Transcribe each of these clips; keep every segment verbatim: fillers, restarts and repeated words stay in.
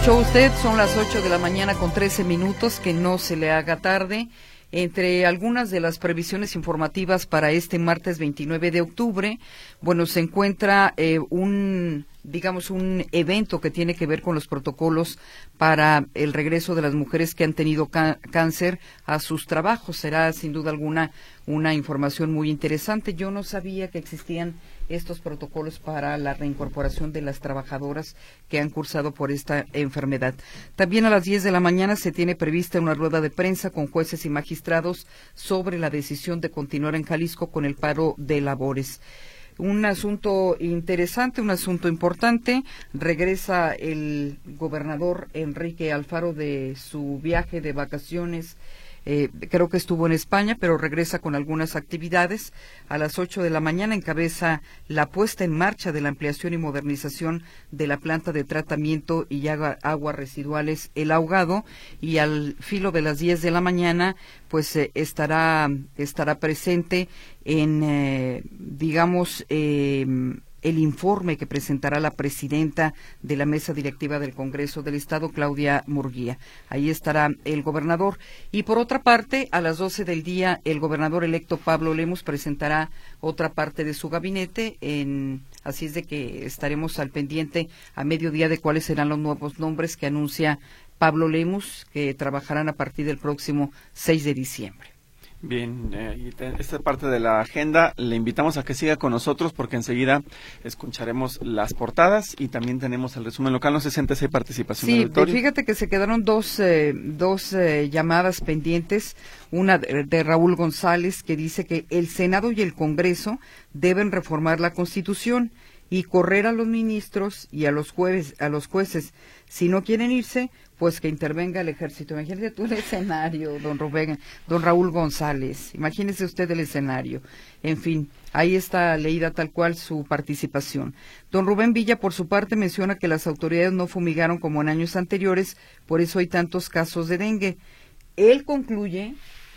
escuchó usted, son las ocho de la mañana con trece minutos, que no se le haga tarde. Entre algunas de las previsiones informativas para este martes veintinueve de octubre, bueno, se encuentra eh, un, digamos, un evento que tiene que ver con los protocolos para el regreso de las mujeres que han tenido ca- cáncer a sus trabajos. Será sin duda alguna una información muy interesante. Yo no sabía que existían estos protocolos para la reincorporación de las trabajadoras que han cursado por esta enfermedad. También a las diez de la mañana se tiene prevista una rueda de prensa con jueces y magistrados sobre la decisión de continuar en Jalisco con el paro de labores. Un asunto interesante, un asunto importante. Regresa el gobernador Enrique Alfaro de su viaje de vacaciones. Eh, creo que estuvo en España, pero regresa con algunas actividades. A las ocho de la mañana encabeza la puesta en marcha de la ampliación y modernización de la planta de tratamiento y agua, aguas residuales El Ahogado, y al filo de las diez de la mañana pues eh, estará estará presente en, eh, digamos, eh, el informe que presentará la presidenta de la mesa directiva del Congreso del Estado, Claudia Murguía. Ahí estará el gobernador. Y por otra parte, a las doce del día, el gobernador electo Pablo Lemus presentará otra parte de su gabinete. En, así es de que estaremos al pendiente a mediodía de cuáles serán los nuevos nombres que anuncia Pablo Lemus, que trabajarán a partir del próximo seis de diciembre. Bien, eh, esta parte de la agenda le invitamos a que siga con nosotros porque enseguida escucharemos las portadas y también tenemos el resumen local. No sé si antes hay participación del auditorio. Sí, fíjate que se quedaron dos, eh, dos eh, llamadas pendientes. Una de, de Raúl González, que dice que el Senado y el Congreso deben reformar la Constitución y correr a los ministros y a los jueves, a los jueces. Si no quieren irse, pues que intervenga el ejército. Imagínese tú el escenario, don Rubén, don Raúl González. Imagínese usted el escenario. En fin, ahí está leída tal cual su participación. Don Rubén Villa, por su parte, menciona que las autoridades no fumigaron como en años anteriores, por eso hay tantos casos de dengue. Él concluye,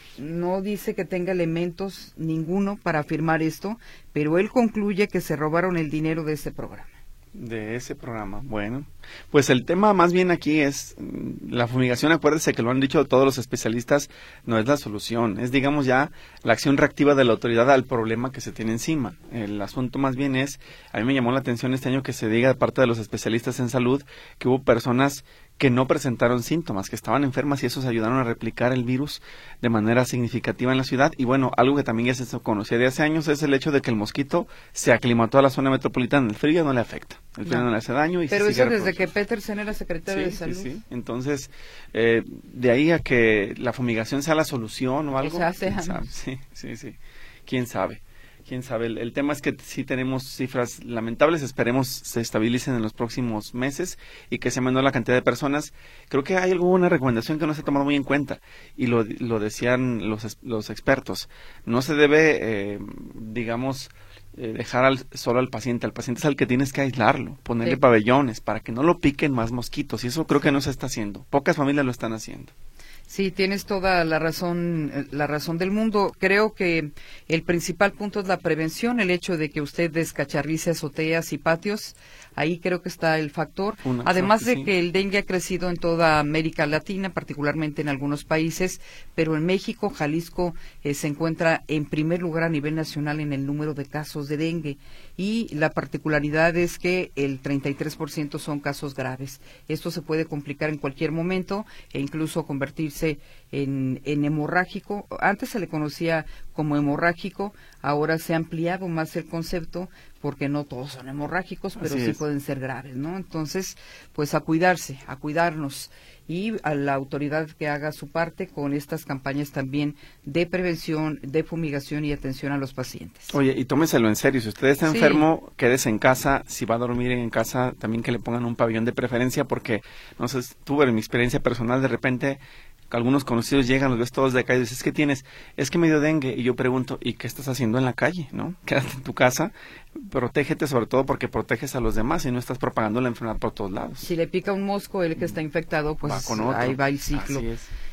no dice que tenga elementos ninguno para afirmar esto, pero él concluye que se robaron el dinero de ese programa. De ese programa, bueno, pues el tema más bien aquí es la fumigación. Acuérdese que lo han dicho todos los especialistas, no es la solución, es digamos ya la acción reactiva de la autoridad al problema que se tiene encima. El asunto más bien es, a mí me llamó la atención este año que se diga de parte de los especialistas en salud que hubo personas que no presentaron síntomas, que estaban enfermas y esos ayudaron a replicar el virus de manera significativa en la ciudad. Y bueno, algo que también ya se conocía de hace años es el hecho de que el mosquito se aclimató a la zona metropolitana. El frío no le afecta, el frío no, no le hace daño. Y pero se eso sigue desde que Petersen era secretario sí, de Salud. Sí, sí. Entonces, eh, de ahí a que la fumigación sea la solución o algo. Eso hace ¿quién sabe? Sí, sí, sí. ¿Quién sabe? Quién sabe, el, el tema es que sí tenemos cifras lamentables, esperemos se estabilicen en los próximos meses y que sea menor la cantidad de personas. Creo que hay alguna recomendación que no se ha tomado muy en cuenta y lo, lo decían los, los expertos. No se debe, eh, digamos, eh, dejar al, solo al paciente, al paciente es al que tienes que aislarlo, ponerle sí. pabellones para que no lo piquen más mosquitos y eso creo que no se está haciendo, pocas familias lo están haciendo. Sí, tienes toda la razón, la razón del mundo. Creo que el principal punto es la prevención, el hecho de que usted descacharrice azoteas y patios. Ahí creo que está el factor. Una, Además de sí. que el dengue ha crecido en toda América Latina, particularmente en algunos países, pero en México, Jalisco eh, se encuentra en primer lugar a nivel nacional en el número de casos de dengue. Y la particularidad es que el treinta y tres por ciento son casos graves. Esto se puede complicar en cualquier momento e incluso convertirse en, en hemorrágico. Antes se le conocía como hemorrágico, ahora se ha ampliado más el concepto porque no todos son hemorrágicos, pero Así sí es. pueden ser graves, ¿no? Entonces, pues a cuidarse, a cuidarnos y a la autoridad que haga su parte con estas campañas también de prevención, de fumigación y atención a los pacientes. Oye, y tómeselo en serio, si usted está sí. enfermo, quédese en casa, si va a dormir en casa, también que le pongan un pabellón de preferencia, porque, no sé, tuve en mi experiencia personal, de repente algunos conocidos llegan, los ves todos de acá y dices, ¿qué tienes? Es que me dio dengue. Y yo pregunto, ¿y qué estás haciendo en la calle? ¿No? Quédate en tu casa, protégete sobre todo porque proteges a los demás y no estás propagando la enfermedad por todos lados. Si le pica un mosco, el que está infectado, pues va con otro. Ahí va el ciclo. Así es.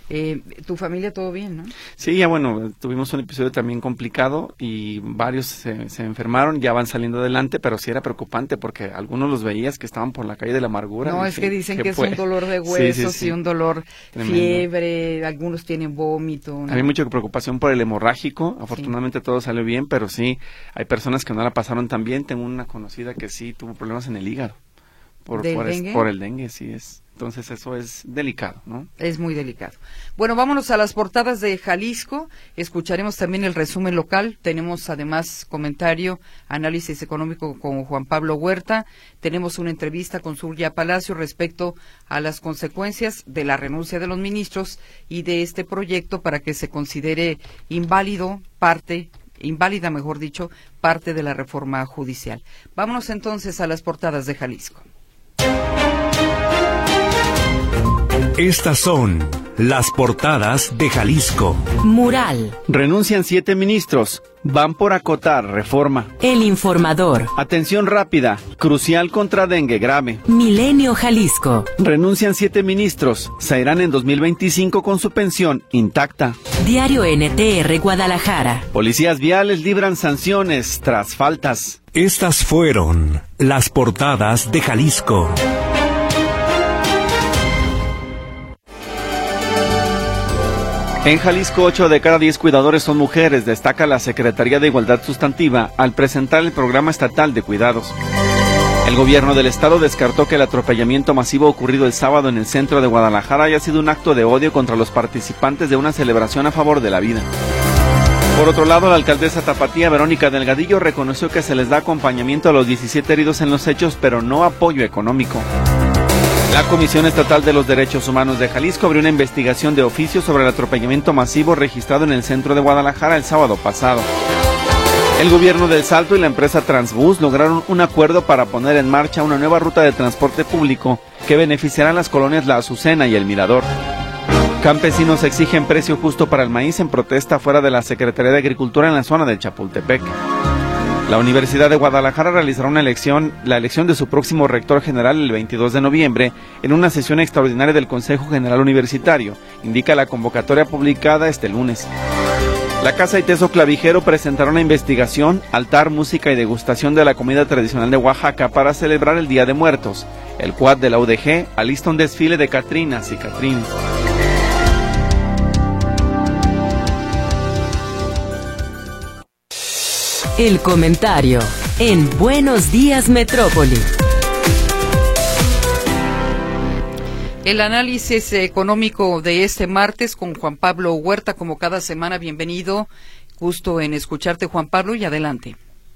Eh, ¿Tu familia todo bien, no? Sí, ya bueno, tuvimos un episodio también complicado y varios se, se enfermaron, ya van saliendo adelante, pero sí era preocupante porque algunos los veías que estaban por la calle de la amargura. No, dije, es que dicen que fue? es un dolor de huesos sí, sí, sí. y un dolor Tremendo. Fiebre, algunos tienen vómito, ¿no? Hay mucha preocupación por el hemorrágico, afortunadamente sí. todo salió bien, pero sí, hay personas que no la pasaron tan bien. Tengo una conocida que sí tuvo problemas en el hígado. Por, ¿Del por, dengue? Es, por el dengue, sí es. Entonces eso es delicado, ¿no? Es muy delicado. Bueno, vámonos a las portadas de Jalisco. Escucharemos también el resumen local. Tenemos además comentario, análisis económico con Juan Pablo Huerta. Tenemos una entrevista con Surya Palacio respecto a las consecuencias de la renuncia de los ministros y de este proyecto para que se considere inválido parte inválida, mejor dicho, parte de la reforma judicial. Vámonos entonces a las portadas de Jalisco. Estas son las portadas de Jalisco. Mural. Renuncian siete ministros. Van por acotar reforma. El Informador. Atención rápida. Crucial contra dengue grave. Milenio Jalisco. Renuncian siete ministros. Se irán en dos mil veinticinco con su pensión intacta. Diario N T R Guadalajara. Policías viales libran sanciones tras faltas. Estas fueron las portadas de Jalisco. En Jalisco, ocho de cada diez cuidadores son mujeres, destaca la Secretaría de Igualdad Sustantiva al presentar el programa estatal de cuidados. El gobierno del estado descartó que el atropellamiento masivo ocurrido el sábado en el centro de Guadalajara haya sido un acto de odio contra los participantes de una celebración a favor de la vida. Por otro lado, la alcaldesa tapatía Verónica Delgadillo reconoció que se les da acompañamiento a los diecisiete heridos en los hechos, pero no apoyo económico. La Comisión Estatal de los Derechos Humanos de Jalisco abrió una investigación de oficio sobre el atropellamiento masivo registrado en el centro de Guadalajara el sábado pasado. El gobierno del Salto y la empresa Transbús lograron un acuerdo para poner en marcha una nueva ruta de transporte público que beneficiará a las colonias La Azucena y El Mirador. Campesinos exigen precio justo para el maíz en protesta fuera de la Secretaría de Agricultura en la zona de Chapultepec. La Universidad de Guadalajara realizará una elección, la elección de su próximo rector general el veintidós de noviembre en una sesión extraordinaria del Consejo General Universitario, indica la convocatoria publicada este lunes. La Casa y Teso Clavijero presentará una investigación, altar, música y degustación de la comida tradicional de Oaxaca para celebrar el Día de Muertos. El Quad de la U D G alista un desfile de catrinas y catrines. El comentario en Buenos Días Metrópoli. El análisis económico de este martes con Juan Pablo Huerta, como cada semana. Bienvenido, gusto en escucharte, Juan Pablo, y adelante.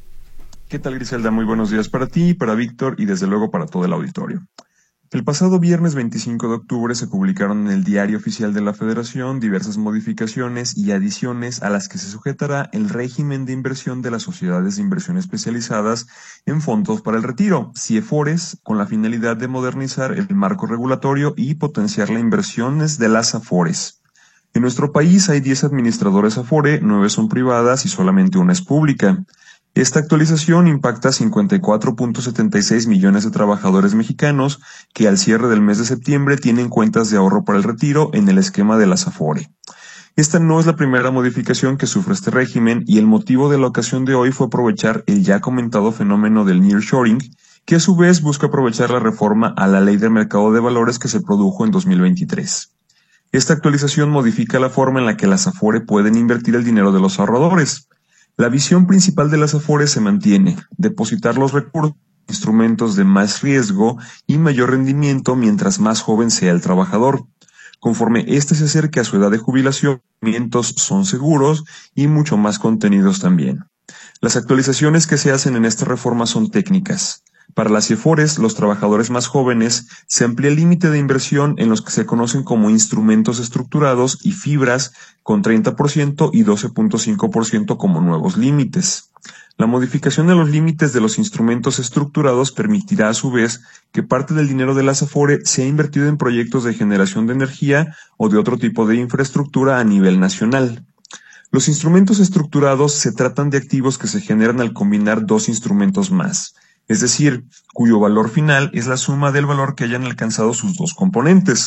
¿Qué tal, Griselda? Muy buenos días para ti, para Víctor y desde luego para todo el auditorio. El pasado viernes veinticinco de octubre se publicaron en el Diario Oficial de la Federación diversas modificaciones y adiciones a las que se sujetará el régimen de inversión de las sociedades de inversión especializadas en fondos para el retiro, CIEFORES, con la finalidad de modernizar el marco regulatorio y potenciar las inversiones de las AFORES. En nuestro país hay diez administradores AFORE, nueve son privadas y solamente una es pública. Esta actualización impacta a cincuenta y cuatro punto setenta y seis millones de trabajadores mexicanos que al cierre del mes de septiembre tienen cuentas de ahorro para el retiro en el esquema de las AFORE. Esta no es la primera modificación que sufre este régimen y el motivo de la ocasión de hoy fue aprovechar el ya comentado fenómeno del nearshoring, que a su vez busca aprovechar la reforma a la Ley del Mercado de Valores que se produjo en dos mil veintitrés. Esta actualización modifica la forma en la que las AFORE pueden invertir el dinero de los ahorradores. La visión principal de las AFORES se mantiene: depositar los recursos en instrumentos de más riesgo y mayor rendimiento mientras más joven sea el trabajador. Conforme éste se acerque a su edad de jubilación, los rendimientos son seguros y mucho más contenidos también. Las actualizaciones que se hacen en esta reforma son técnicas. Para las CIEFORES, los trabajadores más jóvenes, se amplía el límite de inversión en los que se conocen como instrumentos estructurados y fibras con treinta por ciento y doce punto cinco por ciento como nuevos límites. La modificación de los límites de los instrumentos estructurados permitirá a su vez que parte del dinero de las AFORE sea invertido en proyectos de generación de energía o de otro tipo de infraestructura a nivel nacional. Los instrumentos estructurados se tratan de activos que se generan al combinar dos instrumentos más, es decir, cuyo valor final es la suma del valor que hayan alcanzado sus dos componentes.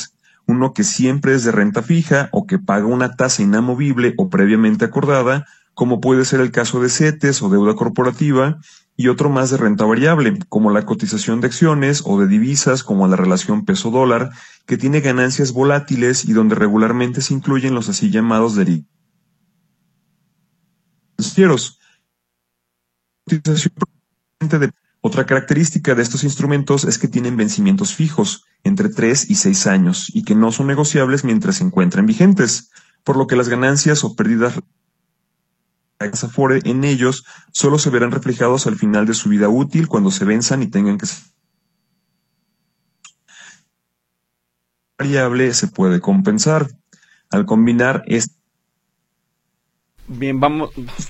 uno que siempre es de renta fija o que paga una tasa inamovible o previamente acordada, como puede ser el caso de CETES o deuda corporativa, y otro más de renta variable, como la cotización de acciones o de divisas, como la relación peso-dólar, que tiene ganancias volátiles y donde regularmente se incluyen los así llamados derivados financieros. Otra característica de estos instrumentos es que tienen vencimientos fijos, entre tres y seis años, y que no son negociables mientras se encuentren vigentes, por lo que las ganancias o pérdidas Afore en ellos solo se verán reflejados al final de su vida útil cuando se venzan y tengan que ser variable se puede compensar. Al combinar este Bien, vamos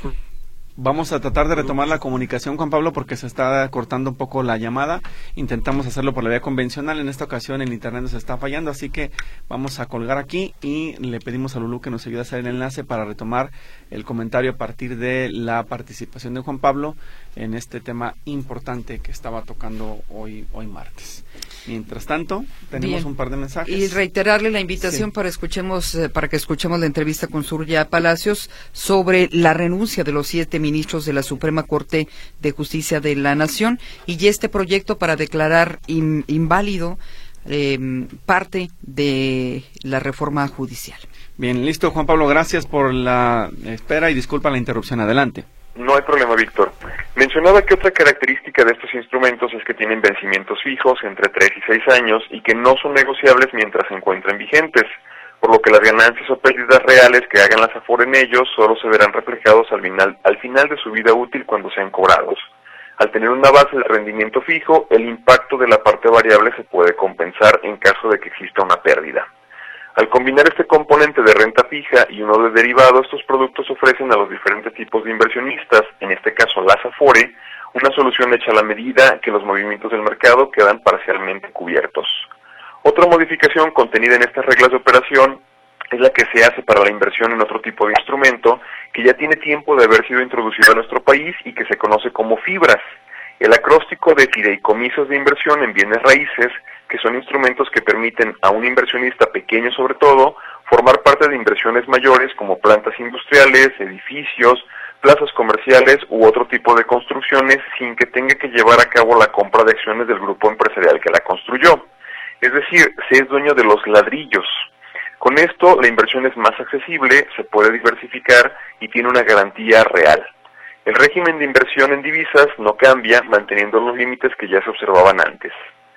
Vamos a tratar de retomar la comunicación, Juan Pablo, porque se está cortando un poco la llamada. Intentamos hacerlo por la vía convencional. En esta ocasión el internet nos está fallando, así que vamos a colgar aquí y le pedimos a Lulú que nos ayude a hacer el enlace para retomar el comentario a partir de la participación de Juan Pablo en este tema importante que estaba tocando hoy, hoy martes. Mientras tanto, tenemos Bien. un par de mensajes. Y reiterarle la invitación Sí. para escuchemos eh, para que escuchemos la entrevista con Surya Palacios sobre la renuncia de los siete ministros de la Suprema Corte de Justicia de la Nación y este proyecto para declarar in, inválido eh, parte de la reforma judicial. Bien, listo, Juan Pablo, gracias por la espera y disculpa la interrupción. Adelante. No hay problema, Víctor. Mencionaba que otra característica de estos instrumentos es que tienen vencimientos fijos entre tres y seis años y que no son negociables mientras se encuentren vigentes, por lo que las ganancias o pérdidas reales que hagan las Afore en ellos solo se verán reflejados al final, al final de su vida útil cuando sean cobrados. Al tener una base de rendimiento fijo, el impacto de la parte variable se puede compensar en caso de que exista una pérdida. Al combinar este componente de renta fija y uno de derivado, estos productos ofrecen a los diferentes tipos de inversionistas, en este caso las Afore, una solución hecha a la medida que los movimientos del mercado quedan parcialmente cubiertos. Otra modificación contenida en estas reglas de operación es la que se hace para la inversión en otro tipo de instrumento que ya tiene tiempo de haber sido introducido a nuestro país y que se conoce como fibras. El acróstico de fideicomisos de inversión en bienes raíces, que son instrumentos que permiten a un inversionista pequeño sobre todo, formar parte de inversiones mayores como plantas industriales, edificios, plazas comerciales u otro tipo de construcciones sin que tenga que llevar a cabo la compra de acciones del grupo empresarial que la construyó. Es decir, se es dueño de los ladrillos. Con esto, la inversión es más accesible, se puede diversificar y tiene una garantía real. El régimen de inversión en divisas no cambia, manteniendo los límites que ya se observaban antes.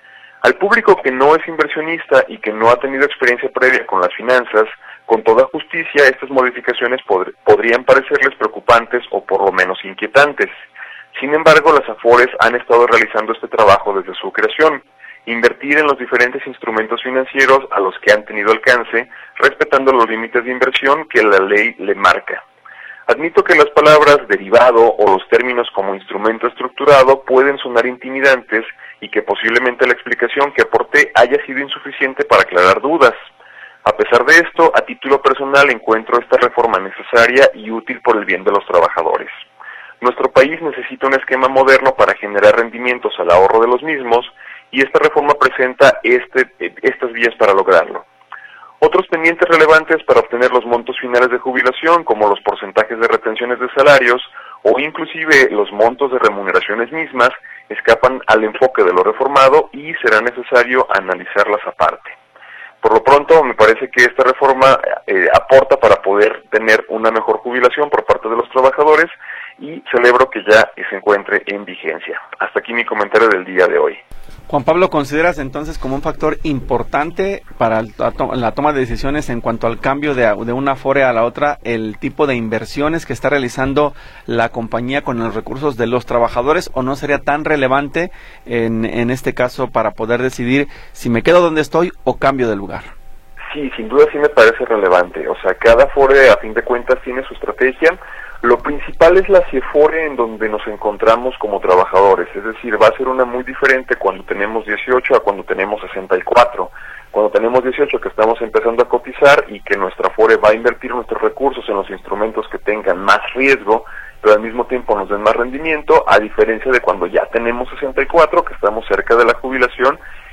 Al público que no es inversionista y que no ha tenido experiencia previa con las finanzas, con toda justicia estas modificaciones pod- podrían parecerles preocupantes o por lo menos inquietantes. Sin embargo, las Afores han estado realizando este trabajo desde su creación, invertir en los diferentes instrumentos financieros a los que han tenido alcance, respetando los límites de inversión que la ley le marca. Admito que las palabras derivado o los términos como instrumento estructurado pueden sonar intimidantes y que posiblemente la explicación que aporté haya sido insuficiente para aclarar dudas. A pesar de esto, a título personal encuentro esta reforma necesaria y útil por el bien de los trabajadores. Nuestro país necesita un esquema moderno para generar rendimientos al ahorro de los mismos y esta reforma presenta este, estas vías para lograrlo. Otros pendientes relevantes para obtener los montos finales de jubilación, como los porcentajes de retenciones de salarios o inclusive los montos de remuneraciones mismas, escapan al enfoque de lo reformado y será necesario analizarlas aparte. Por lo pronto, me parece que esta reforma eh, aporta para poder tener una mejor jubilación por parte de los trabajadores y celebro que ya se encuentre en vigencia. Hasta aquí mi comentario del día de hoy. Juan Pablo, ¿consideras entonces como un factor importante para la, to- la toma de decisiones en cuanto al cambio de, de una Afore a la otra, el tipo de inversiones que está realizando la compañía con los recursos de los trabajadores, o no sería tan relevante en, en este caso para poder decidir si me quedo donde estoy o cambio de lugar? Sí, sin duda sí me parece relevante. O sea, cada Afore a fin de cuentas tiene su estrategia. Lo principal es la CIEFORE en donde nos encontramos como trabajadores, es decir, va a ser una muy diferente cuando tenemos dieciocho a cuando tenemos sesenta y cuatro. Cuando tenemos dieciocho que estamos empezando a cotizar y que nuestra Afore va a invertir nuestros recursos en los instrumentos que tengan más riesgo, pero al mismo tiempo nos den más rendimiento, a diferencia de cuando ya tenemos sesenta y cuatro, que estamos cerca de la jubilación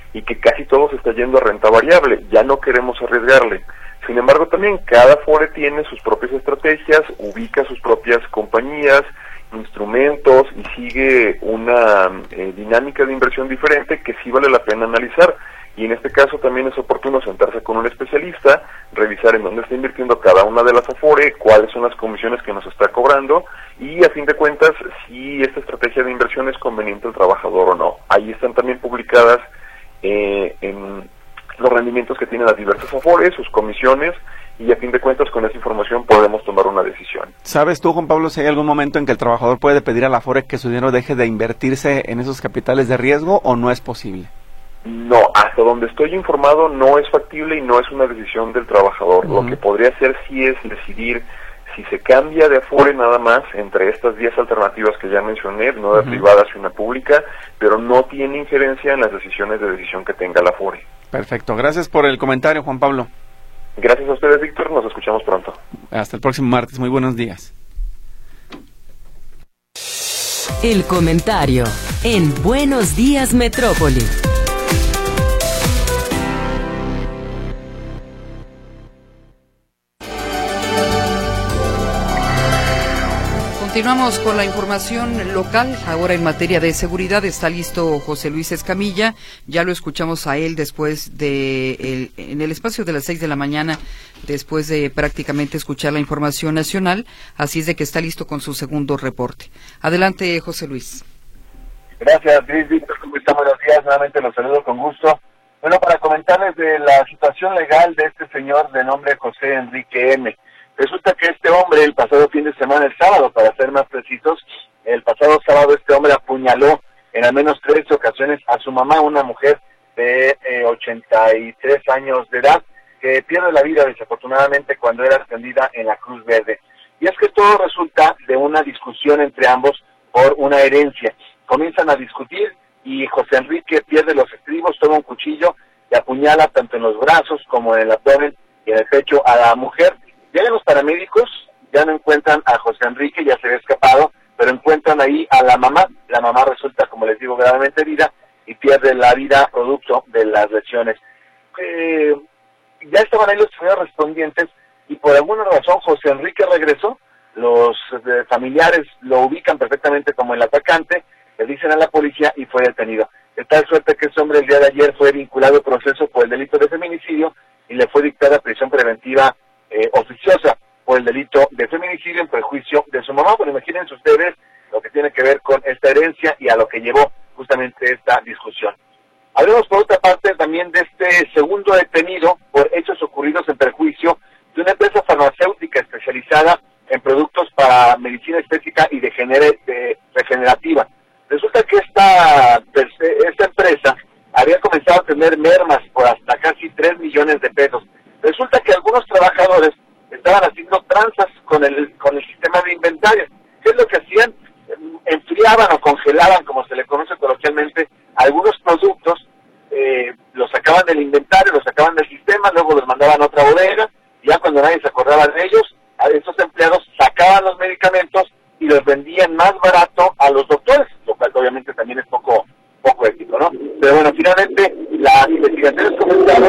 y que casi todo se está yendo a renta variable, ya no queremos arriesgarle. Sin embargo, también cada Afore tiene sus propias estrategias, ubica sus propias compañías, instrumentos y sigue una eh, dinámica de inversión diferente que sí vale la pena analizar. Y en este caso también es oportuno sentarse con un especialista, revisar en dónde está invirtiendo cada una de las Afore, cuáles son las comisiones que nos está cobrando y a fin de cuentas si esta estrategia de inversión es conveniente al trabajador o no. Ahí están también publicadas eh, en los rendimientos que tienen las diversas Afores, sus comisiones, y a fin de cuentas con esa información podemos tomar una decisión. ¿Sabes tú, Juan Pablo, si hay algún momento en que el trabajador puede pedir a la Afore que su dinero deje de invertirse en esos capitales de riesgo o no es posible? No, hasta donde estoy informado no es factible y no es una decisión del trabajador. Uh-huh. Lo que podría hacer sí es decidir si se cambia de Afore nada más entre estas diez alternativas que ya mencioné, una uh-huh. privada y una pública, pero no tiene injerencia en las decisiones de decisión que tenga la Afore. Perfecto, gracias por el comentario, Juan Pablo. Gracias a ustedes, Víctor, nos escuchamos pronto. Hasta el próximo martes, muy buenos días. El comentario en Buenos Días Metrópoli. Continuamos con la información local. Ahora en materia de seguridad está listo José Luis Escamilla. Ya lo escuchamos a él después de el, en el espacio de las seis de la mañana, después de prácticamente escuchar la información nacional. Así es de que está listo con su segundo reporte. Adelante, José Luis. Gracias, Luis Víctor. ¿Cómo están? Buenos días. Nuevamente los saludo con gusto. Bueno, para comentarles de la situación legal de este señor de nombre José Enrique M. Resulta que este hombre, el pasado fin de semana, el sábado, para ser más precisos, el pasado sábado este hombre apuñaló en al menos tres ocasiones a su mamá, una mujer de eh, ochenta y tres años de edad, que pierde la vida desafortunadamente cuando era atendida en la Cruz Verde. Y es que todo resulta de una discusión entre ambos por una herencia. Comienzan a discutir y José Enrique pierde los estribos, toma un cuchillo y apuñala tanto en los brazos como en el abdomen y en el pecho a la mujer. Llegan los paramédicos, ya no encuentran a José Enrique, ya se había escapado, pero encuentran ahí a la mamá. La mamá resulta, como les digo, gravemente herida y pierde la vida producto de las lesiones. Eh, ya estaban ahí los primeros respondientes y por alguna razón José Enrique regresó. Los eh, familiares lo ubican perfectamente como el atacante, le dicen a la policía y fue detenido. De tal suerte que ese hombre el día de ayer fue vinculado al proceso por el delito de feminicidio y le fue dictada prisión preventiva Eh, oficiosa por el delito de feminicidio en perjuicio de su mamá. Bueno, imagínense ustedes lo que tiene que ver con esta herencia y a lo que llevó justamente esta discusión. Hablemos por otra parte también de este segundo detenido por hechos ocurridos en perjuicio de una empresa farmacéutica especializada en productos para medicina estética y de, genere, de regenerativa. Resulta que esta, esta empresa había comenzado a tener mermas por hasta casi tres millones de pesos. Resulta que algunos trabajadores estaban haciendo tranzas con el con el sistema de inventario. ¿Qué es lo que hacían? Enfriaban o congelaban, como se le conoce coloquialmente, algunos productos, eh, los sacaban del inventario, los sacaban del sistema, luego los mandaban a otra bodega, y ya cuando nadie se acordaba de ellos, a estos empleados sacaban los medicamentos y los vendían más barato a los doctores, lo cual obviamente también es poco poco ético, ¿no? Pero bueno, finalmente las investigaciones comenzaron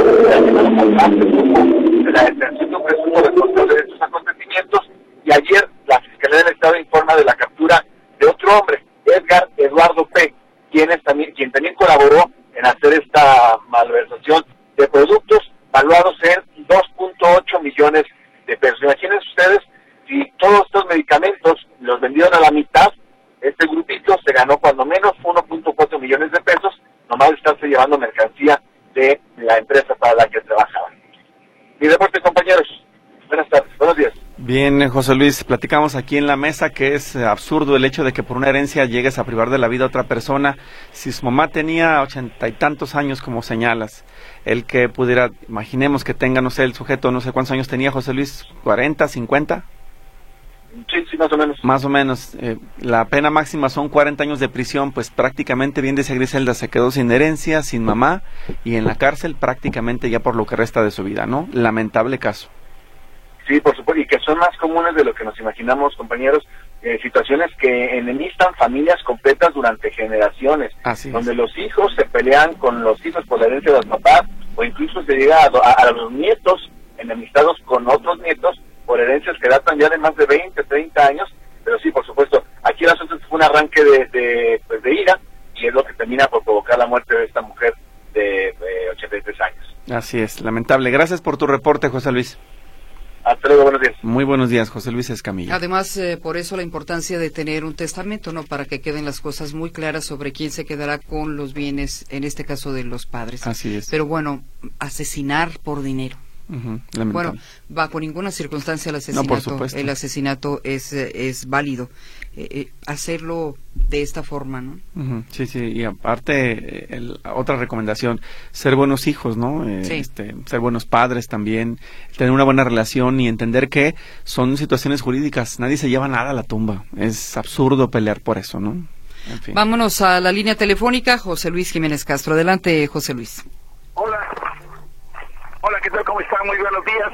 de la detención de un presunto responsable de estos acontecimientos y ayer la Fiscalía del Estado informa de la captura de otro hombre, Edgar Eduardo P., quien, es también, quien también colaboró en hacer esta malversación de productos valuados en dos punto ocho millones de pesos. Imagínense ustedes si todos estos medicamentos los vendieron a la mitad. Este grupito se ganó cuando menos uno punto cuatro millones de pesos, nomás de estarse llevando mercancía de la empresa para la que trabajaban. Mi reporte, compañeros. Buenas tardes, buenos días. Bien, José Luis, platicamos aquí en la mesa que es absurdo el hecho de que por una herencia llegues a privar de la vida a otra persona. Si su mamá tenía ochenta y tantos años, como señalas, el que pudiera, imaginemos que tenga, no sé, el sujeto, no sé cuántos años tenía, José Luis, cuarenta, cincuenta. Sí, sí, más o menos. Más o menos. Eh, la pena máxima son cuarenta años de prisión, pues prácticamente, bien decía Griselda, se quedó sin herencia, sin mamá, y en la cárcel prácticamente ya por lo que resta de su vida, ¿no? Lamentable caso. Sí, por supuesto, y que son más comunes de lo que nos imaginamos, compañeros, eh, situaciones que enemistan familias completas durante generaciones, Así donde es. los hijos se pelean con los hijos por la herencia de los papás, o incluso se llega a, a, a los nietos enemistados con otros nietos por herencias que datan ya de más de veinte, treinta años. Pero sí, por supuesto, aquí el asunto fue un arranque de, de, pues de ira, y es lo que termina por provocar la muerte de esta mujer de, de ochenta y tres años. Así es, lamentable. Gracias por tu reporte, José Luis. Hasta luego, buenos días. Muy buenos días, José Luis Escamilla. Además, eh, por eso la importancia de tener un testamento, ¿no? Para que queden las cosas muy claras sobre quién se quedará con los bienes, en este caso de los padres. Así es. Pero bueno, asesinar por dinero. Uh-huh, bueno, bajo ninguna circunstancia el asesinato, no, por supuesto. el asesinato es, es válido. Eh, eh, hacerlo de esta forma, ¿no? Uh-huh, sí, sí, y aparte, el, otra recomendación, ser buenos hijos, ¿no? Eh, sí. este, ser buenos padres también, tener una buena relación y entender que son situaciones jurídicas, nadie se lleva nada a la tumba, es absurdo pelear por eso, ¿no? En fin. Vámonos a la línea telefónica, José Luis Jiménez Castro. Adelante, José Luis. Hola. Hola, ¿qué tal? ¿Cómo están? Muy buenos días.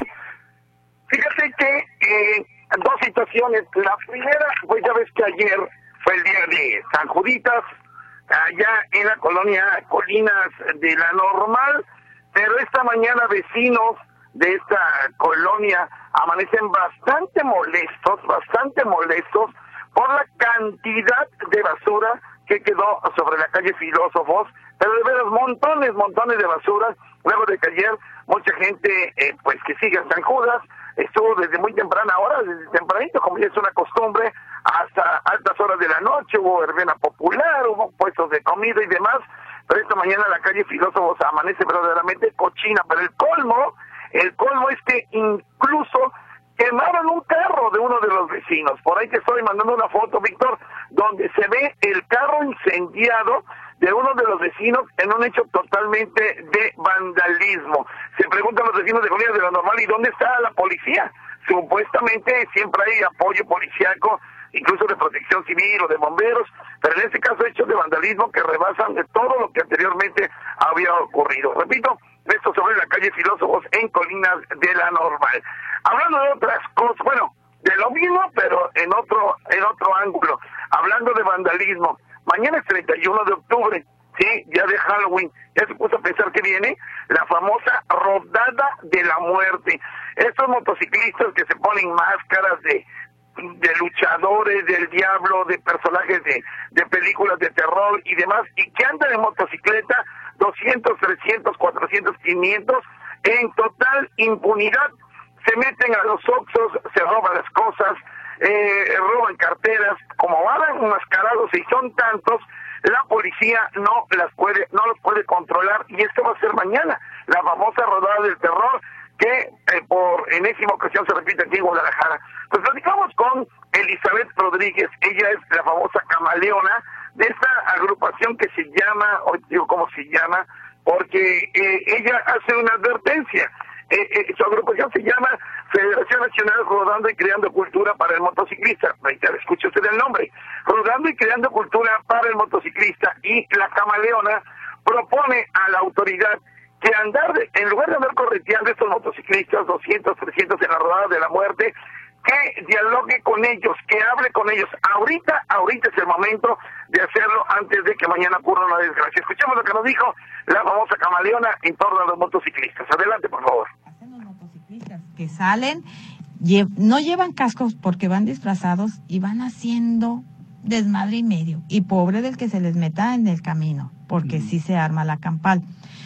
Fíjate que eh, dos situaciones. La primera, pues ya ves que ayer fue el día de San Juditas, allá en la colonia Colinas de la Normal, pero esta mañana vecinos de esta colonia amanecen bastante molestos, bastante molestos por la cantidad de basura que quedó sobre la calle Filósofos, pero de veras montones, montones de basura, luego de que ayer mucha gente, eh, pues que sigue en San Judas, estuvo desde muy temprana hora, desde tempranito, como ya es una costumbre, hasta altas horas de la noche, hubo verbena popular, hubo puestos de comida y demás, pero esta mañana la calle Filósofos amanece verdaderamente cochina, pero el colmo, el colmo es que incluso quemaron un carro de uno de los vecinos. Por ahí te estoy mandando una foto, Víctor, donde se ve el carro incendiado de uno de los vecinos en un hecho totalmente de vandalismo. Se preguntan los vecinos de Colinas de la Normal, ¿y dónde está la policía? Supuestamente siempre hay apoyo policiaco, incluso de protección civil o de bomberos, pero en este caso hechos de vandalismo que rebasan de todo lo que anteriormente había ocurrido. Repito, esto sobre la calle Filósofos en Colinas de la Normal. Hablando de otras cosas, bueno, de lo mismo, pero en otro en otro ángulo. Hablando de vandalismo, mañana es treinta y uno de octubre, sí, ya de Halloween. Ya se puso a pensar que viene la famosa rodada de la muerte. Estos motociclistas que se ponen máscaras de de luchadores del diablo, de personajes de, de películas de terror y demás, y que andan en motocicleta doscientos, trescientos, cuatrocientos, quinientos, en total impunidad. Se meten a los oxxos, se roban las cosas, eh, roban carteras, como van enmascarados y son tantos, la policía no las puede, no los puede controlar, y esto va a ser mañana, la famosa rodada del terror, que eh, por enésima ocasión se repite aquí en Guadalajara. Pues platicamos con Elizabeth Rodríguez, ella es la famosa camaleona de esta agrupación que se llama, hoy digo cómo se llama, porque eh, ella hace una advertencia. Eh, eh, su agrupación se llama Federación Nacional Rodando y Creando Cultura para el Motociclista. Reitero, escuche usted el nombre. Rodando y Creando Cultura para el Motociclista. Y la camaleona propone a la autoridad que andar, de, en lugar de andar correteando estos motociclistas, doscientos, trescientos en la rodada de la muerte, que dialogue con ellos, que hable con ellos. Ahorita, ahorita es el momento de hacerlo antes de que mañana ocurra una desgracia. Escuchemos lo que nos dijo la famosa camaleona en torno a los motociclistas. Adelante, por favor. Hacen los motociclistas que salen, lle- no llevan cascos porque van disfrazados y van haciendo desmadre y medio. Y pobre del que se les meta en el camino, porque mm. sí se arma la campal.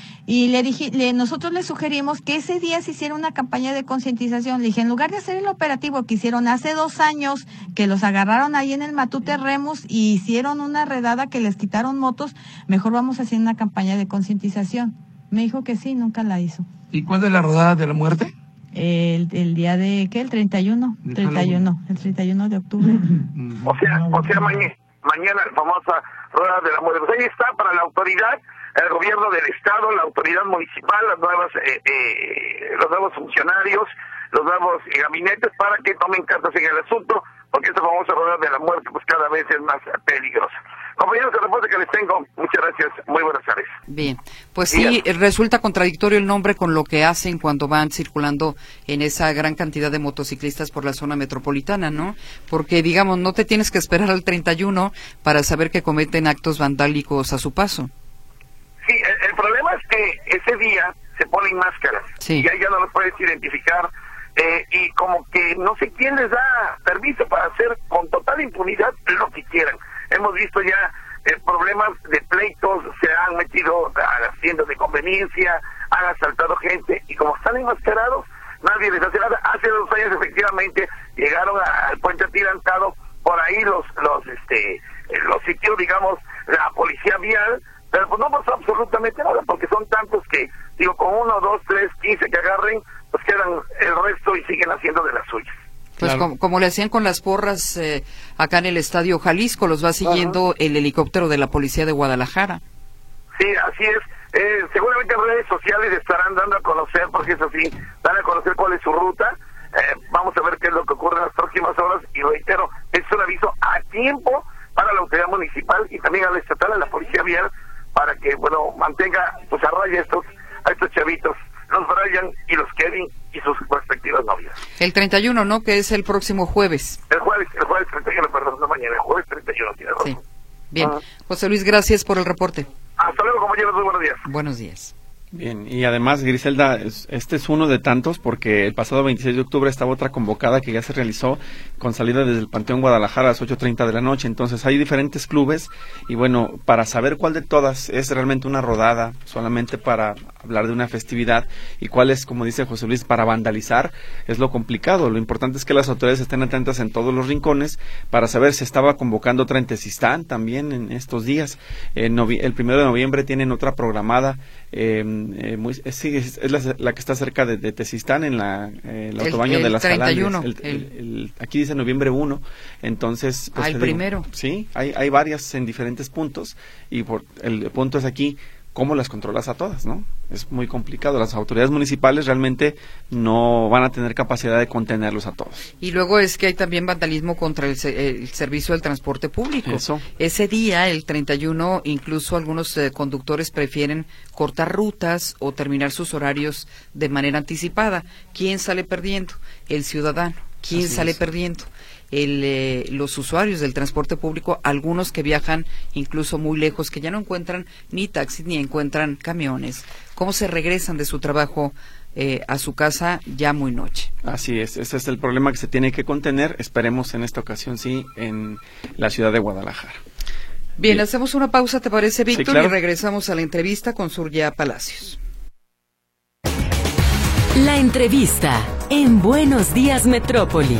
Y le dije, le, nosotros le sugerimos que ese día se hiciera una campaña de concientización. Le dije, en lugar de hacer el operativo que hicieron hace dos años, que los agarraron ahí en el Matute Remus y hicieron una redada que les quitaron motos, mejor vamos a hacer una campaña de concientización. Me dijo que sí, nunca la hizo. ¿Y cuándo es la rodada de la muerte? El, el día de, ¿qué? El treinta y uno. treinta y uno, el treinta y uno de octubre. O sea, o sea mañana, mañana la famosa rodada de la muerte. Pues ahí está para la autoridad, el gobierno del estado, la autoridad municipal, las nuevas, eh, eh, los nuevos funcionarios, los nuevos eh, gabinetes, para que tomen cartas en el asunto, porque esta famosa rodada de la muerte pues cada vez es más peligrosa. Compañeros, el reporte que les tengo, muchas gracias, muy buenas tardes. Bien, pues sí, Bien. resulta contradictorio el nombre con lo que hacen cuando van circulando en esa gran cantidad de motociclistas por la zona metropolitana, ¿no? Porque, digamos, no te tienes que esperar al treinta y uno para saber que cometen actos vandálicos a su paso. Sí, el, el problema es que ese día se ponen máscaras, sí. y ahí ya no los puedes identificar, eh, y como que no sé quién les da permiso para hacer con total impunidad lo que quieran. Hemos visto ya eh, problemas de pleitos, se han metido a las tiendas de conveniencia, han asaltado gente, y como están enmascarados, nadie les hace nada. Hace dos años, efectivamente, llegaron a, al puente atirantado, por ahí los los este los sitios, digamos, la policía vial, pero pues no pasó absolutamente nada, porque son tantos que, digo, con uno, dos, tres, quince que agarren, pues quedan el resto y siguen haciendo de las suyas. Pues claro. como, como le hacían con las porras eh, acá en el Estadio Jalisco, los va siguiendo Ajá. el helicóptero de la policía de Guadalajara. Sí, así es. Eh, seguramente en redes sociales estarán dando a conocer, porque es así, dan a conocer cuál es su ruta. Eh, vamos a ver qué es lo que ocurre en las próximas horas, y reitero, es un aviso a tiempo para la autoridad municipal y también a la estatal, a la policía vial, para que, bueno, mantenga pues a raya estos, a estos chavitos, los Brian y los Kevin y sus respectivas novias. El treinta y uno, ¿no? Que es el próximo jueves. El jueves, el jueves treinta y uno, perdón, no mañana, el jueves treinta y uno, tiene razón. Sí. Bien. Uh-huh. José Luis, gracias por el reporte. Hasta luego, compañeros, muy buenos días. Buenos días. Bien, y además, Griselda, este es uno de tantos, porque el pasado veintiséis de octubre estaba otra convocada que ya se realizó con salida desde el Panteón Guadalajara a las ocho treinta de la noche. Entonces hay diferentes clubes y bueno, para saber cuál de todas es realmente una rodada solamente para hablar de una festividad y cuál es, como dice José Luis, para vandalizar, es lo complicado. Lo importante es que las autoridades estén atentas en todos los rincones para saber si estaba convocando otra en Tezistán también en estos días. En novi- el primero de noviembre tienen otra programada. Eh, eh, muy, es, sí, es, es la, la que está cerca de, de Tezistán, en la, eh, el autobaño de las treinta y uno, Calandres. El, el, el, el, aquí dice noviembre uno, entonces... Pues ah, el primero. Digo, sí, hay, hay varias en diferentes puntos y por, el punto es aquí, ¿cómo las controlas a todas, no? Es muy complicado. Las autoridades municipales realmente no van a tener capacidad de contenerlos a todos. Y luego es que hay también vandalismo contra el, el servicio del transporte público. Eso. Ese día, el treinta y uno, incluso algunos eh, conductores prefieren cortar rutas o terminar sus horarios de manera anticipada. ¿Quién sale perdiendo? El ciudadano. ¿Quién Así sale es. perdiendo? El, eh, los usuarios del transporte público, algunos que viajan incluso muy lejos, que ya no encuentran ni taxis ni encuentran camiones. ¿Cómo se regresan de su trabajo eh, a su casa ya muy noche? Así es, ese es el problema que se tiene que contener. Esperemos en esta ocasión, sí, en la ciudad de Guadalajara. Bien, Bien. hacemos una pausa, ¿te parece, Víctor? Sí, claro. Y regresamos a la entrevista con Surya Palacios. La entrevista en Buenos Días Metrópoli.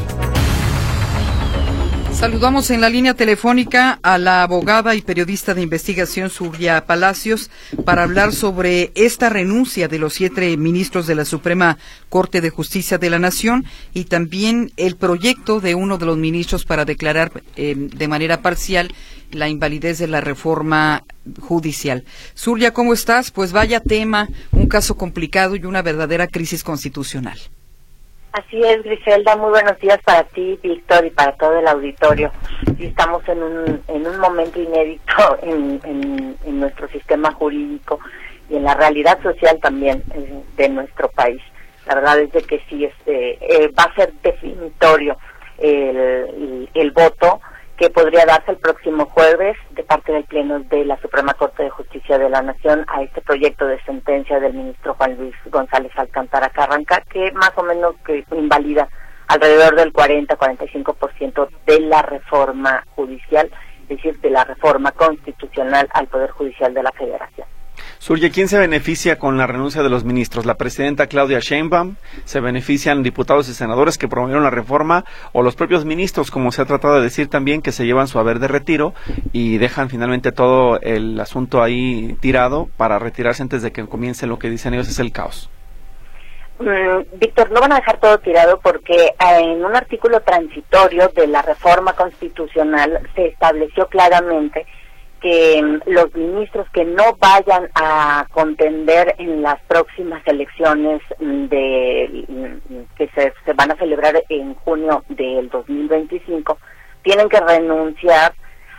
Saludamos en la línea telefónica a la abogada y periodista de investigación Surya Palacios para hablar sobre esta renuncia de los siete ministros de la Suprema Corte de Justicia de la Nación y también el proyecto de uno de los ministros para declarar eh, de manera parcial la invalidez de la reforma judicial. Surya, ¿cómo estás? Pues vaya tema, un caso complicado y una verdadera crisis constitucional. Así es, Griselda, muy buenos días para ti, Víctor, y para todo el auditorio. Y estamos en un en un momento inédito en, en, en nuestro sistema jurídico y en la realidad social también eh, de nuestro país. La verdad es de que sí, este, eh, va a ser definitorio el, el, el voto que podría darse el próximo jueves de parte del Pleno de la Suprema Corte de Justicia de la Nación a este proyecto de sentencia del ministro Juan Luis González Alcántara Carranca, que más o menos que invalida alrededor del cuarenta a cuarenta y cinco por ciento de la reforma judicial, es decir, de la reforma constitucional al Poder Judicial de la Federación. Surya, ¿quién se beneficia con la renuncia de los ministros? ¿La presidenta Claudia Sheinbaum? ¿Se benefician diputados y senadores que promovieron la reforma? ¿O los propios ministros, como se ha tratado de decir también, que se llevan su haber de retiro y dejan finalmente todo el asunto ahí tirado para retirarse antes de que comience lo que dicen ellos es el caos? Mm, Víctor, no van a dejar todo tirado porque en un artículo transitorio de la reforma constitucional se estableció claramente que los ministros que no vayan a contender en las próximas elecciones de que se, se van a celebrar en junio del dos mil veinticinco tienen que renunciar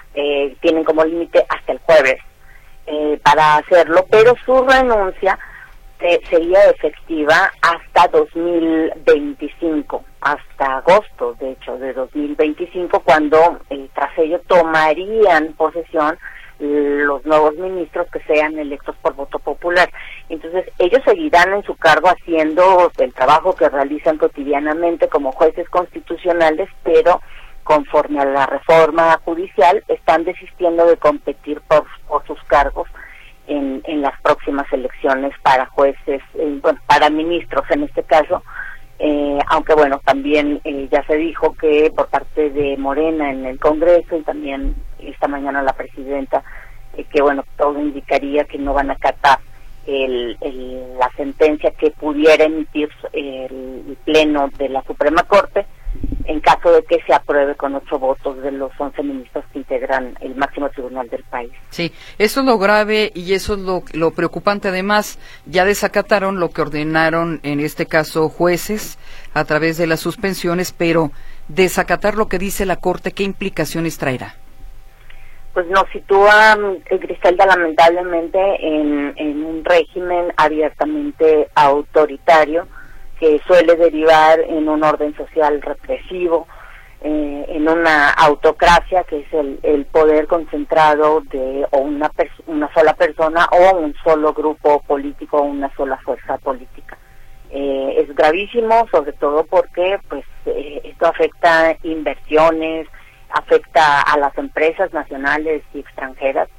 eh, tienen como límite hasta el jueves eh, para hacerlo, pero su renuncia eh, sería efectiva hasta dos mil veinticinco, hasta agosto, de hecho, de dos mil veinticinco, cuando eh, tras ello tomarían posesión los nuevos ministros que sean electos por voto popular. Entonces, ellos seguirán en su cargo haciendo el trabajo que realizan cotidianamente como jueces constitucionales, pero conforme a la reforma judicial, están desistiendo de competir por, por sus cargos en, en las próximas elecciones para jueces, eh, bueno, para ministros en este caso, eh, aunque bueno, también eh, ya se dijo que por parte de Morena en el Congreso y también esta mañana la presidenta, eh, que bueno, todo indicaría que no van a acatar el, el, la sentencia que pudiera emitir el, el Pleno de la Suprema Corte, en caso de que se apruebe con ocho votos de los once ministros que integran el máximo tribunal del país. Sí, eso es lo grave y eso es lo, lo preocupante. Además, ya desacataron lo que ordenaron, en este caso, jueces, a través de las suspensiones, pero desacatar lo que dice la Corte, ¿qué implicaciones traerá? Pues nos sitúa, eh, Griselda, lamentablemente, en, en un régimen abiertamente autoritario, que suele derivar en un orden social represivo, eh, en una autocracia, que es el, el poder concentrado de o una, una sola persona o un solo grupo político o una sola fuerza política. Eh, es gravísimo, sobre todo porque pues eh, esto afecta inversiones, afecta a las empresas nacionales y extranjeras,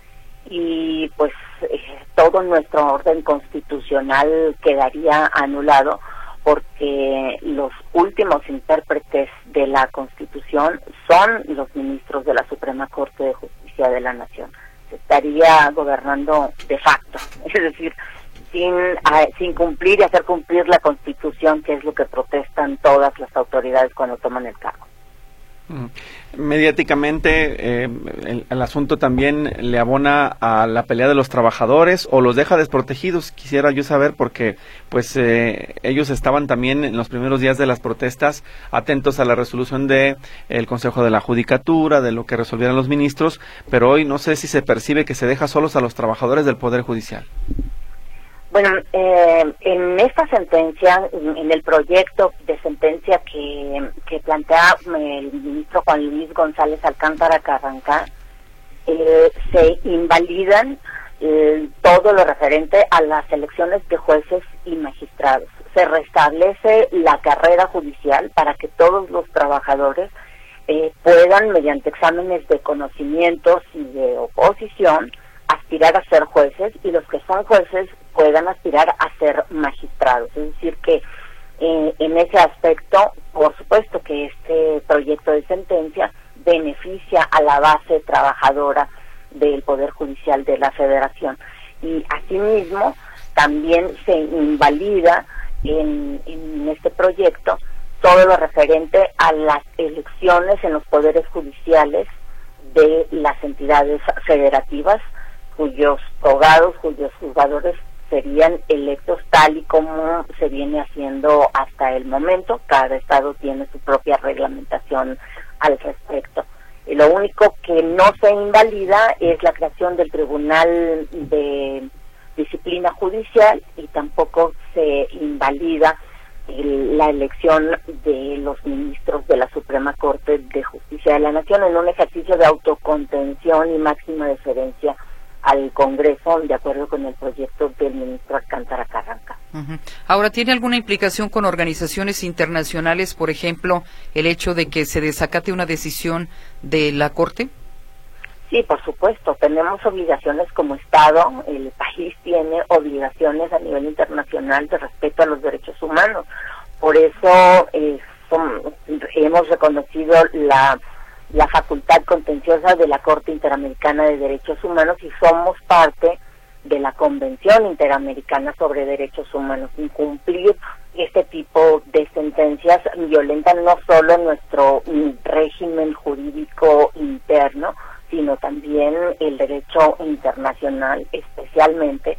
y pues eh, todo nuestro orden constitucional quedaría anulado, porque los últimos intérpretes de la Constitución son los ministros de la Suprema Corte de Justicia de la Nación. Se estaría gobernando de facto, es decir, sin, uh, sin cumplir y hacer cumplir la Constitución, que es lo que protestan todas las autoridades cuando toman el cargo. Mediáticamente, eh, el, el asunto también le abona a la pelea de los trabajadores o los deja desprotegidos. Quisiera yo saber, porque pues eh, ellos estaban también en los primeros días de las protestas atentos a la resolución de el Consejo de la Judicatura, de lo que resolvieran los ministros, pero hoy no sé si se percibe que se deja solos a los trabajadores del Poder Judicial. Bueno, eh, en esta sentencia, en el proyecto de sentencia que, que plantea el ministro Juan Luis González Alcántara Carranca, eh, se invalidan eh, todo lo referente a las elecciones de jueces y magistrados. Se restablece la carrera judicial para que todos los trabajadores eh, puedan, mediante exámenes de conocimientos y de oposición, aspirar a ser jueces, y los que son jueces puedan aspirar a ser magistrados. Es decir que eh, en ese aspecto, por supuesto que este proyecto de sentencia beneficia a la base trabajadora del Poder Judicial de la Federación, y asimismo también se invalida en, en este proyecto todo lo referente a las elecciones en los poderes judiciales de las entidades federativas, cuyos togados, cuyos juzgadores serían electos tal y como se viene haciendo hasta el momento. Cada estado tiene su propia reglamentación al respecto. Y lo único que no se invalida es la creación del Tribunal de Disciplina Judicial, y tampoco se invalida el, la elección de los ministros de la Suprema Corte de Justicia de la Nación, en un ejercicio de autocontención y máxima deferencia al Congreso, de acuerdo con el proyecto del ministro Alcántara Carranca. Uh-huh. Ahora, ¿tiene alguna implicación con organizaciones internacionales, por ejemplo, el hecho de que se desacate una decisión de la Corte? Sí, por supuesto, tenemos obligaciones como Estado, el país tiene obligaciones a nivel internacional de respeto a los derechos humanos. Por eso eh, son, hemos reconocido la la facultad contenciosa de la Corte Interamericana de Derechos Humanos, y somos parte de la Convención Interamericana sobre Derechos Humanos. Incumplir este tipo de sentencias violentan no solo nuestro régimen jurídico interno, sino también el derecho internacional, especialmente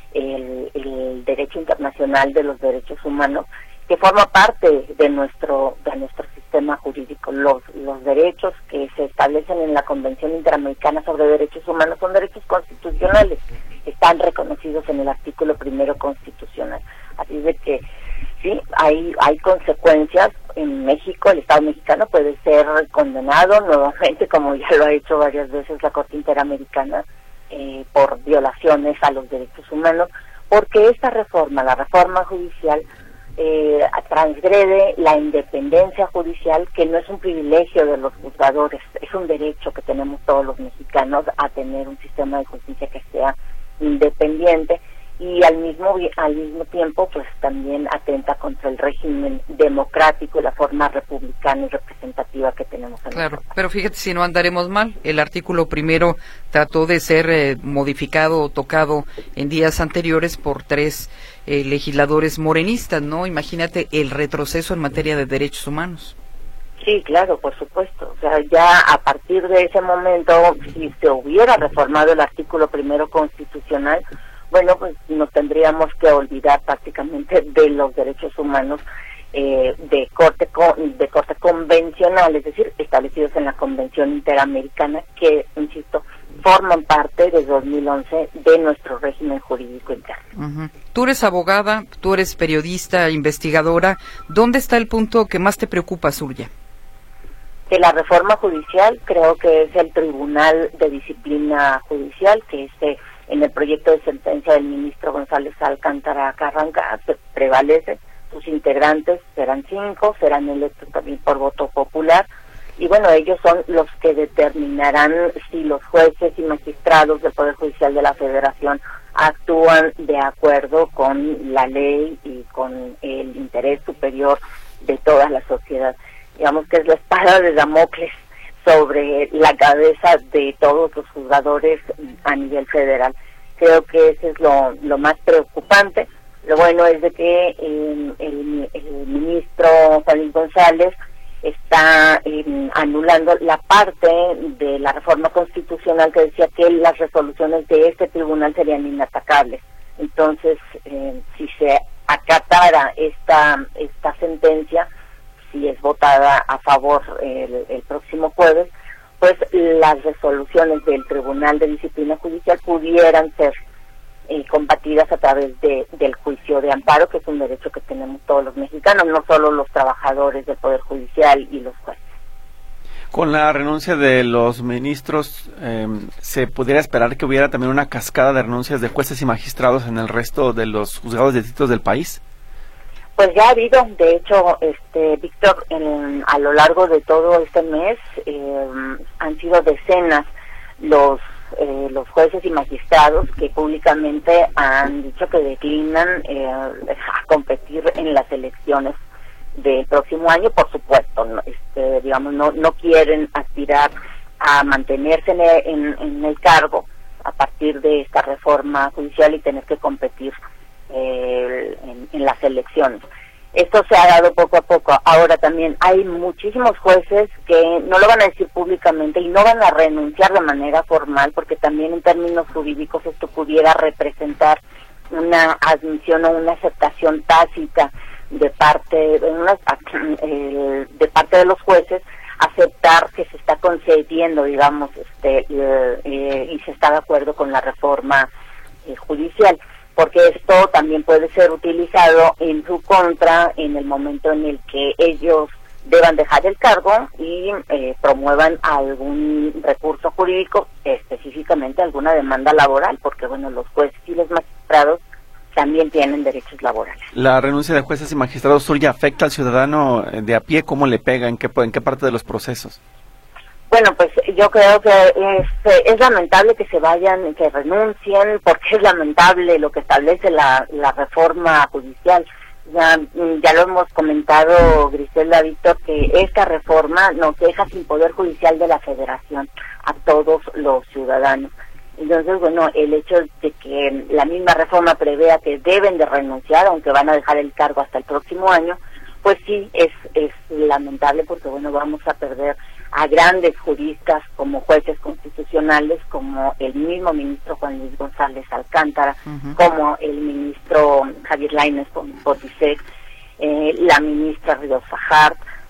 el, el derecho internacional de los derechos humanos, que forma parte de nuestro de nuestro sistema sistema jurídico. Los, los derechos que se establecen en la Convención Interamericana sobre Derechos Humanos son derechos constitucionales, están reconocidos en el artículo primero constitucional. Así de que sí, hay, hay consecuencias. En México, el Estado mexicano puede ser condenado nuevamente, como ya lo ha hecho varias veces la Corte Interamericana, eh, por violaciones a los derechos humanos, porque esta reforma, la reforma judicial, eh, transgrede la independencia judicial, que no es un privilegio de los juzgadores, es un derecho que tenemos todos los mexicanos a tener un sistema de justicia que sea independiente, y al mismo al mismo tiempo pues también atenta contra el régimen democrático y la forma republicana y representativa que tenemos en Claro, pero fíjate si no andaremos mal, el artículo primero trató de ser eh, modificado o tocado en días anteriores por tres eh, legisladores morenistas, ¿no? Imagínate el retroceso en materia de derechos humanos. Sí, claro, por supuesto. O sea, ya a partir de ese momento, si se hubiera reformado el artículo primero constitucional, bueno, pues nos tendríamos que olvidar prácticamente de los derechos humanos eh, de corte con, de corte convencional, es decir, establecidos en la Convención Interamericana, que, insisto, forman parte desde dos mil once de nuestro régimen jurídico interno. Uh-huh. Tú eres abogada, tú eres periodista, investigadora. ¿Dónde está el punto que más te preocupa, Surya? De la reforma judicial, creo que es el Tribunal de Disciplina Judicial, que este en el proyecto de sentencia del ministro González Alcántara Carranca se prevalece. Sus integrantes serán cinco, serán electos también por voto popular, y bueno, ellos son los que determinarán si los jueces y magistrados del Poder Judicial de la Federación actúan de acuerdo con la ley y con el interés superior de toda la sociedad. Digamos que es la espada de Damocles sobre la cabeza de todos los juzgadores a nivel federal. Creo que eso es lo, lo más preocupante. Lo bueno es de que eh, el, el ministro Juan Luis González está eh, anulando la parte de la reforma constitucional que decía que las resoluciones de este tribunal serían inatacables. Entonces, eh, si se acatara esta, esta sentencia, si es votada a favor el, el próximo jueves, pues las resoluciones del Tribunal de Disciplina Judicial pudieran ser eh, combatidas a través de, del juicio de amparo, que es un derecho que tenemos todos los mexicanos, no solo los trabajadores del Poder Judicial y los jueces. Con la renuncia de los ministros, eh, ¿se pudiera esperar que hubiera también una cascada de renuncias de jueces y magistrados en el resto de los juzgados de distritos del país? Pues ya ha habido, de hecho, este Víctor, en, a lo largo de todo este mes eh, han sido decenas los eh, los jueces y magistrados que públicamente han dicho que declinan eh, a competir en las elecciones del próximo año. Por supuesto, no, este, digamos, no no quieren aspirar a mantenerse en el, en, en el cargo a partir de esta reforma judicial y tener que competir Eh, en, en las elecciones. Esto se ha dado poco a poco. Ahora también hay muchísimos jueces que no lo van a decir públicamente y no van a renunciar de manera formal, porque también en términos jurídicos esto pudiera representar una admisión o una aceptación tácita de parte de, una, eh, de parte de los jueces, aceptar que se está concediendo, digamos, este eh, eh, y se está de acuerdo con la reforma eh, judicial, porque esto también puede ser utilizado en su contra en el momento en el que ellos deban dejar el cargo y eh, promuevan algún recurso jurídico, específicamente alguna demanda laboral, porque bueno, los jueces y los magistrados también tienen derechos laborales. La renuncia de jueces y magistrados, Surya, ¿afecta al ciudadano de a pie? ¿Cómo le pega? ¿En qué, en qué parte de los procesos? Bueno, pues yo creo que es, es lamentable que se vayan, que renuncien, porque es lamentable lo que establece la, la reforma judicial. Ya, ya lo hemos comentado, Griselda, Víctor, que esta reforma nos deja sin poder judicial de la Federación a todos los ciudadanos. Entonces, bueno, el hecho de que la misma reforma prevea que deben de renunciar, aunque van a dejar el cargo hasta el próximo año, pues sí, es, es lamentable, porque bueno, vamos a perder a grandes juristas como jueces constitucionales, como el mismo ministro Juan Luis González Alcántara, uh-huh. como el ministro Javier Lainez Potisek, eh, la ministra Ríos Fajard,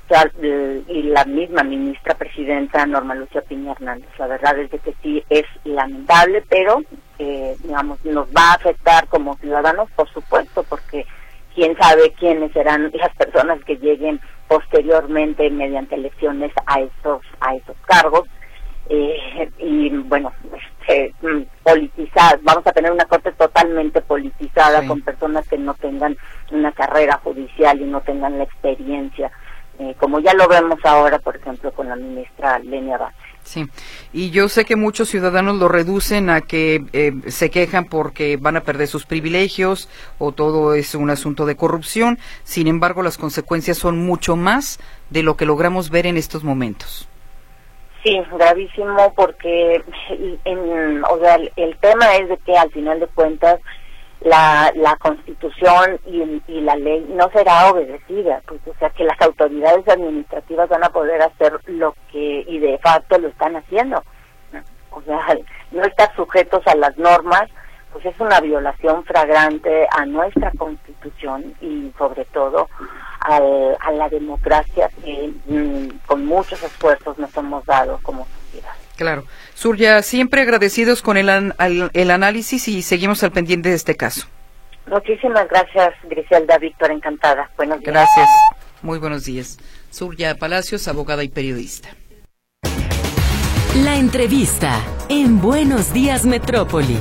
sea, y la misma ministra presidenta Norma Lucía Piña Hernández. La verdad es de que sí es lamentable, pero eh, digamos nos va a afectar como ciudadanos, por supuesto, porque quién sabe quiénes serán las personas que lleguen posteriormente mediante elecciones a esos a esos cargos. Eh, y bueno, este, politizar, vamos a tener una corte totalmente politizada, sí, con personas que no tengan una carrera judicial y no tengan la experiencia, eh, como ya lo vemos ahora, por ejemplo, con la ministra Lenia Vázquez. Sí, y yo sé que muchos ciudadanos lo reducen a que eh, se quejan porque van a perder sus privilegios o todo es un asunto de corrupción. Sin embargo, las consecuencias son mucho más de lo que logramos ver en estos momentos. Sí, gravísimo, porque en, o sea, el, el tema es de que al final de cuentas la, la Constitución y, y la ley no será obedecida, pues, o sea, que las autoridades administrativas van a poder hacer lo que, y de facto lo están haciendo, o sea, no estar sujetos a las normas, pues es una violación flagrante a nuestra Constitución y sobre todo al, a la democracia que mmm, con muchos esfuerzos nos hemos dado como sociedad. Claro. Surya, siempre agradecidos con el, an, al, el análisis y seguimos al pendiente de este caso. Muchísimas gracias, Griselda, Víctor, encantada. Buenos días. Gracias. Muy buenos días. Surya Palacios, abogada y periodista. La entrevista en Buenos Días Metrópoli.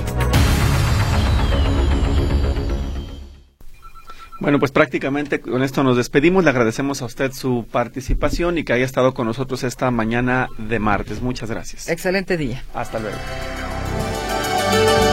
Bueno, pues prácticamente con esto nos despedimos. Le agradecemos a usted su participación y que haya estado con nosotros esta mañana de martes. Muchas gracias. Excelente día. Hasta luego.